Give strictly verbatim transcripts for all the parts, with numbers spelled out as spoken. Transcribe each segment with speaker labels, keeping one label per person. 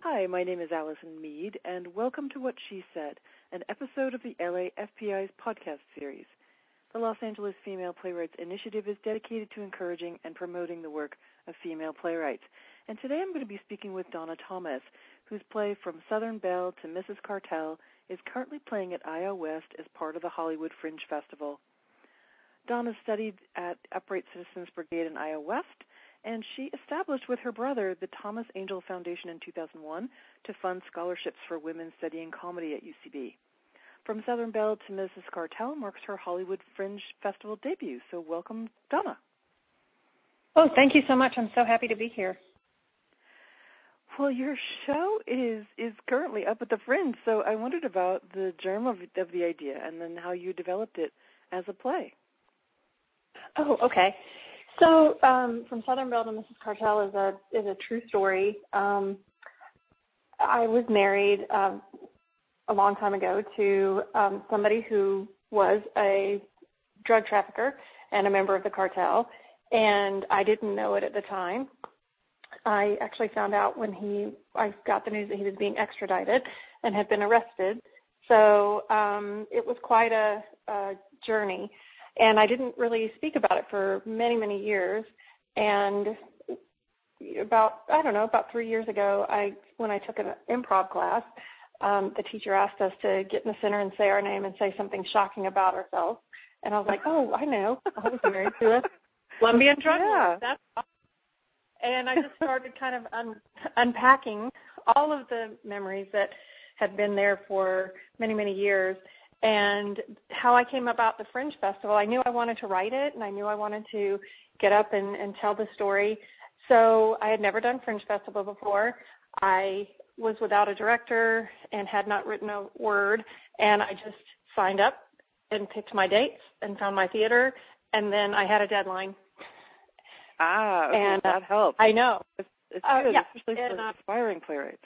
Speaker 1: Hi, my name is Allison Mead, and welcome to What She Said, an episode of the L A F P I's podcast series. The Los Angeles Female Playwrights Initiative is dedicated to encouraging and promoting the work of female playwrights. And today I'm going to be speaking with Donna Thomas, whose play From Southern Belle to Missus Cartel is currently playing at I O West as part of the Hollywood Fringe Festival. Donna studied at Upright Citizens Brigade in I O West, and she established with her brother the Thomas Angell Foundation in two thousand one to fund scholarships for women studying comedy at U C B. From Southern Belle to Missus Cartel marks her Hollywood Fringe Festival debut. So welcome, Donna.
Speaker 2: Oh, thank you so much. I'm so happy to be here.
Speaker 1: Well, your show is is currently up at the Fringe, so I wondered about the germ of, of the idea and then how you developed it as a play.
Speaker 2: Oh, okay. So um, From Southern Belle to Missus Cartel is a is a true story. Um, I was married um, a long time ago to um, somebody who was a drug trafficker and a member of the cartel, and I didn't know it at the time. I actually found out when he I got the news that he was being extradited and had been arrested. So um, it was quite a, a journey. And I didn't really speak about it for many, many years. And about, I don't know, about three years ago, I when I took an improv class, um, the teacher asked us to get in the center and say our name and say something shocking about ourselves. And I was like, oh, I know. I was married to a Colombian drug lord. That's awesome. And I just started kind of un- unpacking all of the memories that had been there for many, many years. And how I came about the Fringe Festival, I knew I wanted to write it, and I knew I wanted to get up and, and tell the story. So I had never done Fringe Festival before. I was without a director and had not written a word, and I just signed up and picked my dates and found my theater, and then I had a deadline.
Speaker 1: Ah, okay,
Speaker 2: and, uh,
Speaker 1: that helps.
Speaker 2: I know.
Speaker 1: It's, it's
Speaker 2: uh,
Speaker 1: good,
Speaker 2: yeah.
Speaker 1: especially
Speaker 2: and,
Speaker 1: for
Speaker 2: uh,
Speaker 1: aspiring playwrights.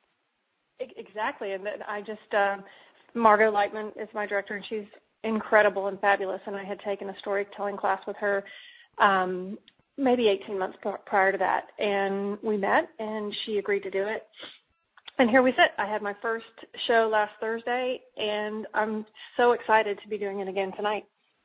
Speaker 2: Exactly, and then I just... Um, Margot Lightman is my director, and she's incredible and fabulous, and I had taken a storytelling class with her um, maybe eighteen months prior to that, and we met, and she agreed to do it. And here we sit. I had my first show last Thursday, and I'm so excited to be doing it again tonight.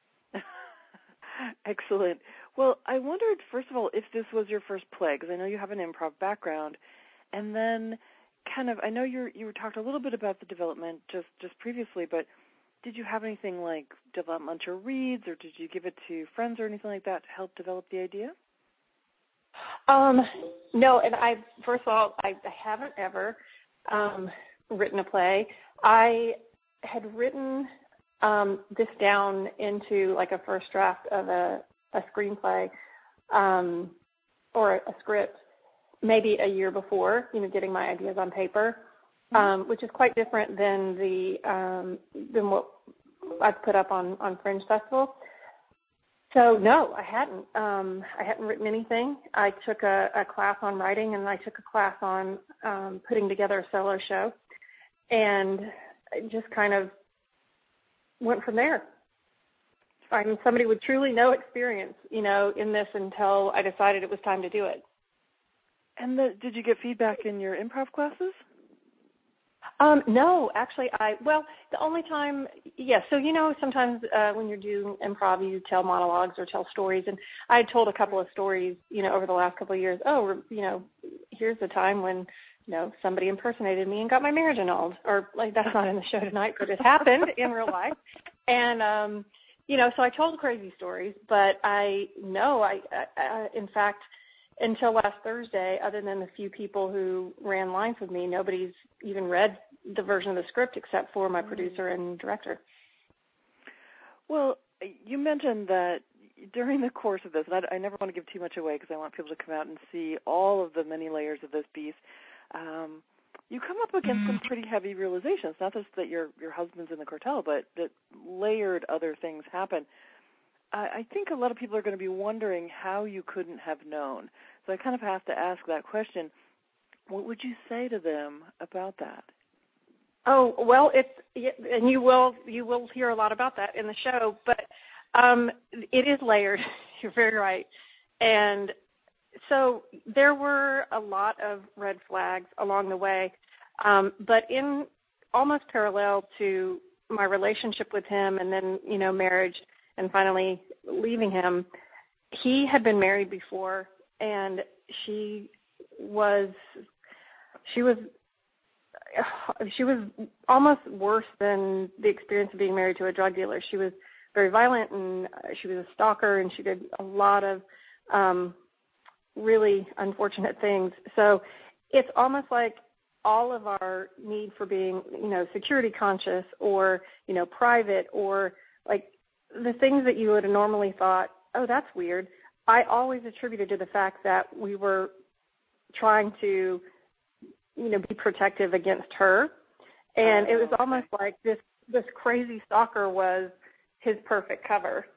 Speaker 1: Excellent. Well, I wondered, first of all, if this was your first play, because I know you have an improv background, and then kind of, I know you you talked a little bit about the development just, just previously, but did you have anything like developmental reads, or did you give it to friends or anything like that to help develop the idea?
Speaker 2: Um, no, and I, first of all, I, I haven't ever um, written a play. I had written um, this down into like a first draft of a, a screenplay um, or a, a script maybe a year before, you know, getting my ideas on paper, um, which is quite different than the um, than what I've put up on, on Fringe Festival. So no, I hadn't. Um, I hadn't written anything. I took a, a class on writing, and I took a class on um, putting together a solo show, and I just kind of went from there. I'm somebody with truly no experience, you know, in this until I decided it was time to do it.
Speaker 1: And the, did you get feedback in your improv classes?
Speaker 2: Um, no, actually, I, well, the only time, yes, so, you know, sometimes uh, when you're doing improv, you tell monologues or tell stories, and I had told a couple of stories, you know, over the last couple of years. Oh, you know, here's the time when, you know, somebody impersonated me and got my marriage annulled, or, like, that's not in the show tonight, but it happened in real life. And, um, you know, so I told crazy stories, but I, no, I, I, I in fact, until last Thursday, other than the few people who ran lines with me, nobody's even read the version of the script except for my producer and director.
Speaker 1: Well, you mentioned that during the course of this, and I, I never want to give too much away because I want people to come out and see all of the many layers of this piece, um, you come up against some pretty heavy realizations, not just that your, your husband's in the cartel, but that layered other things happen. I think a lot of people are going to be wondering how you couldn't have known. So I kind of have to ask that question. What would you say to them about that?
Speaker 2: Oh, well, it's, and you will you will hear a lot about that in the show, but um, it is layered. You're very right. And so there were a lot of red flags along the way, um, but in almost parallel to my relationship with him and then, you know, marriage and finally leaving him, he had been married before, and she was, she was, she was almost worse than the experience of being married to a drug dealer. She was very violent, and she was a stalker, and she did a lot of um, really unfortunate things. So it's almost like all of our need for being, you know, security conscious or, you know, private, or like the things that you would have normally thought, oh, that's weird, I always attributed to the fact that we were trying to, you know, be protective against her. And oh, it was okay. almost like this, this crazy stalker was his perfect cover.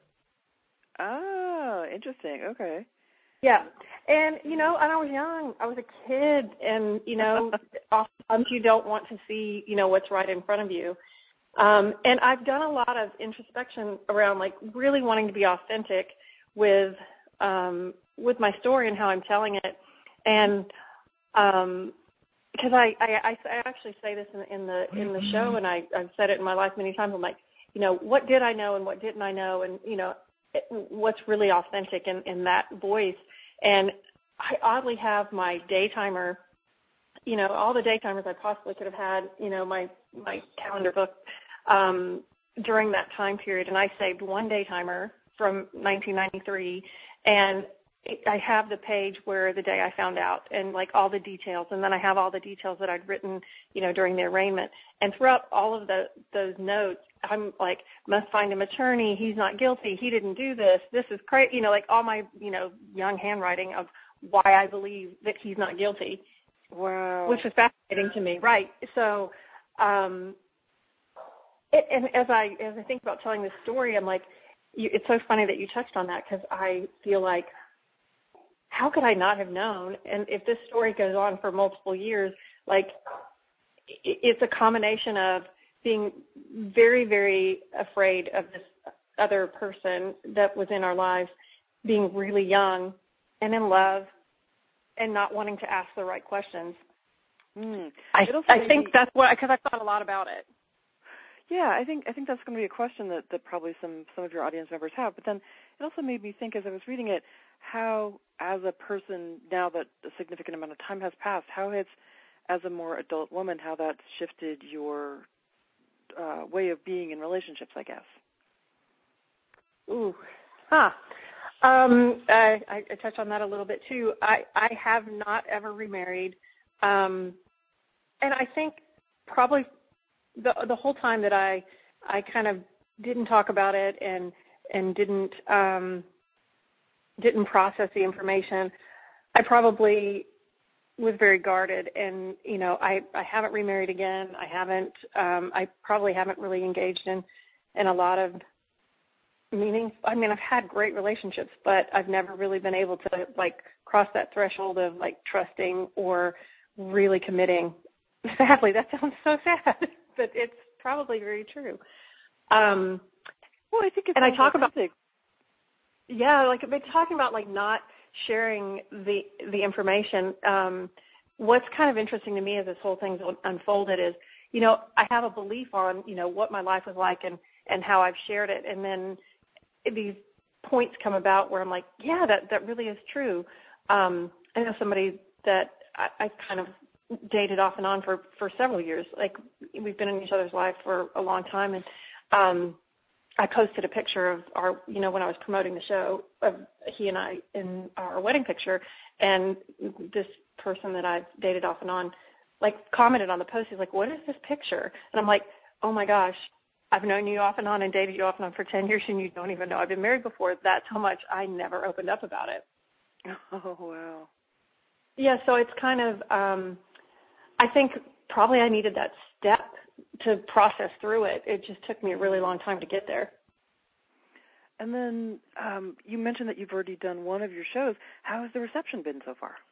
Speaker 1: Oh, interesting. Okay.
Speaker 2: Yeah. And, you know, and I was young. I was a kid. And, you know, oftentimes you don't want to see, you know, what's right in front of you. Um, and I've done a lot of introspection around, like, really wanting to be authentic with um, with my story and how I'm telling it. And um, because I, I, I actually say this in, in the in the show, and I, I've said it in my life many times. I'm like, you know, what did I know and what didn't I know, and, you know, what's really authentic in, in that voice. And I oddly have my day timer, you know, all the day timers I possibly could have had, you know, my, my calendar book um, during that time period. And I saved one day timer from nineteen ninety-three, and it, I have the page where the day I found out and, like, all the details. And then I have all the details that I'd written, you know, during the arraignment. And throughout all of the, those notes, I'm like, must find him attorney. He's not guilty. He didn't do this. This is crazy. You know, like all my, you know, young handwriting of why I believe that he's not guilty.
Speaker 1: Wow.
Speaker 2: Which is fascinating to me. Right. So, um, it, and as I, as I think about telling this story, I'm like, you, it's so funny that you touched on that, because I feel like, how could I not have known? And if this story goes on for multiple years, like, it, it's a combination of being very, very afraid of this other person that was in our lives, being really young and in love and not wanting to ask the right questions.
Speaker 1: Mm.
Speaker 2: I, I think me, that's what, because I thought a lot about it.
Speaker 1: Yeah, I think I think that's going to be a question that, that probably some, some of your audience members have. But then it also made me think, as I was reading it, how, as a person, now that a significant amount of time has passed, how it's, as a more adult woman, how that's shifted your uh, way of being in relationships, I guess.
Speaker 2: Ooh, huh. Um, I, I, I touched on that a little bit, too. I, I have not ever remarried. Um, and I think probably the the whole time that I I kind of didn't talk about it and and didn't um, didn't process the information, I probably was very guarded. And, you know, I, I haven't remarried again. I haven't, um, I probably haven't really engaged in, in a lot of meaning. I mean, I've had great relationships, but I've never really been able to, like, cross that threshold of, like, trusting or really committing. Sadly, that sounds so sad, but it's probably very true. Um,
Speaker 1: well, I think it's
Speaker 2: and I talk
Speaker 1: authentic.
Speaker 2: about, yeah, like, I've been talking about, like, not sharing the the information. Um, what's kind of interesting to me as this whole thing's unfolded is, you know, I have a belief on, you know, what my life was like and, and how I've shared it. And then these points come about where I'm like, yeah, that, that really is true. Um, I know somebody that I, I kind of dated off and on for, for several years. Like, we've been in each other's life for a long time. And um, I posted a picture of our, you know, when I was promoting the show, of he and I in our wedding picture, and this person that I've dated off and on, like, commented on the post. He's like, what is this picture? And I'm like, oh my gosh, I've known you off and on and dated you off and on for ten years, and you don't even know I've been married before. That's how much I never opened up about it.
Speaker 1: Oh, wow.
Speaker 2: Yeah, so it's kind of, um, I think probably I needed that step to process through it. It just took me a really long time to get there.
Speaker 1: And then um, you mentioned that you've already done one of your shows. How has the reception been so far?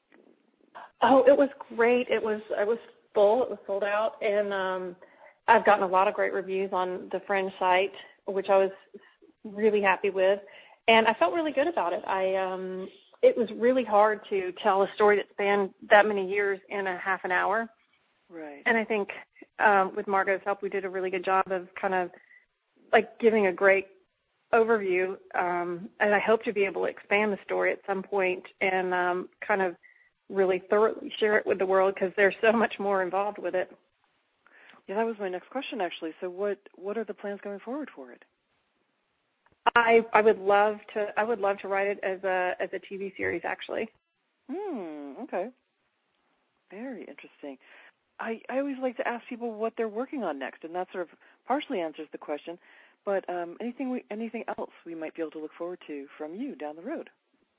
Speaker 2: Oh, it was great. It was it was full. It was sold out, and um, I've gotten a lot of great reviews on the Fringe site, which I was really happy with, and I felt really good about it. I um, it was really hard to tell a story that spanned that many years in a half an hour.
Speaker 1: Right.
Speaker 2: And I think um, with Margot's help, we did a really good job of kind of like giving a great overview. Um, and I hope to be able to expand the story at some point and um, kind of really thoroughly share it with the world because there's so much more involved with it.
Speaker 1: Yeah, that was my next question, actually. So what, what are the plans going forward for it?
Speaker 2: I I would love to I would love to write it as a as a T V series, actually.
Speaker 1: Hmm, okay. Very interesting. I, I always like to ask people what they're working on next, and that sort of partially answers the question. But um, anything we, anything else we might be able to look forward to from you down the road?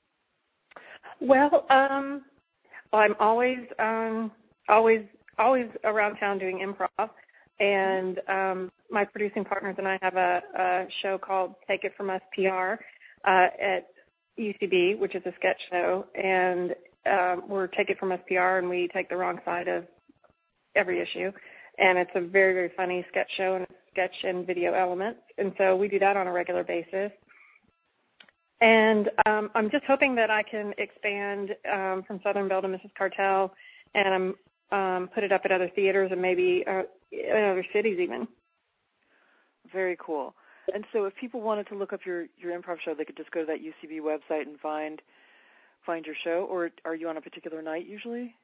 Speaker 2: Well, um, I'm always um, always always around town doing improv, and um, my producing partners and I have a, a show called Take It From Us P R uh, at U C B, which is a sketch show, and um, we're Take It From Us P R, and we take the wrong side of every issue, and it's a very, very funny sketch show and sketch and video elements, and so we do that on a regular basis. And um, I'm just hoping that I can expand um, from Southern Belle to Missus Cartel and um, put it up at other theaters and maybe uh, in other cities even.
Speaker 1: Very cool. And so if people wanted to look up your, your improv show, they could just go to that U C B website and find find your show, or are you on a particular night usually?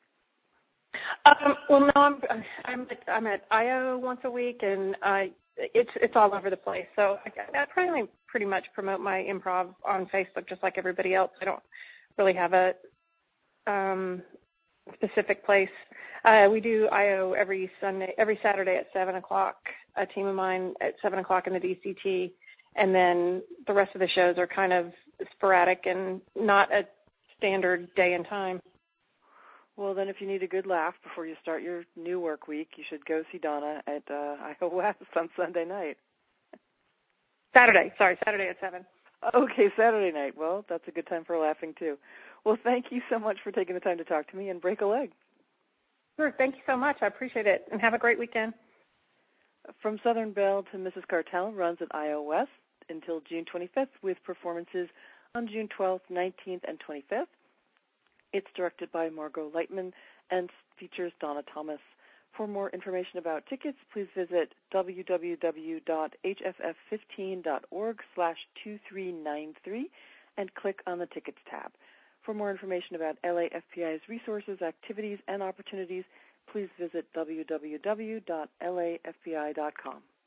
Speaker 2: Um, well, no, I'm I'm at, I'm at I O once a week, and I it's it's all over the place. So I, I probably pretty much promote my improv on Facebook, just like everybody else. I don't really have a um, specific place. Uh, we do I O every Sunday, every Saturday at seven o'clock. A team of mine at seven o'clock in the D C T, and then the rest of the shows are kind of sporadic and not a standard day and time.
Speaker 1: Well, then if you need a good laugh before you start your new work week, you should go see Donna at uh, I O West on Sunday night.
Speaker 2: Saturday, sorry, Saturday at seven.
Speaker 1: Okay, Saturday night. Well, that's a good time for laughing, too. Well, thank you so much for taking the time to talk to me and break a leg.
Speaker 2: Sure, thank you so much. I appreciate it, and have a great weekend.
Speaker 1: From Southern Belle to Missus Cartel runs at I O West until June twenty-fifth with performances on June twelfth, nineteenth, and twenty-fifth. It's directed by Margot Lightman and features Donna Thomas. For more information about tickets, please visit w w w dot h f f fifteen dot org slash two three nine three and click on the Tickets tab. For more information about L A F P I's resources, activities, and opportunities, please visit w w w dot l a f p i dot com.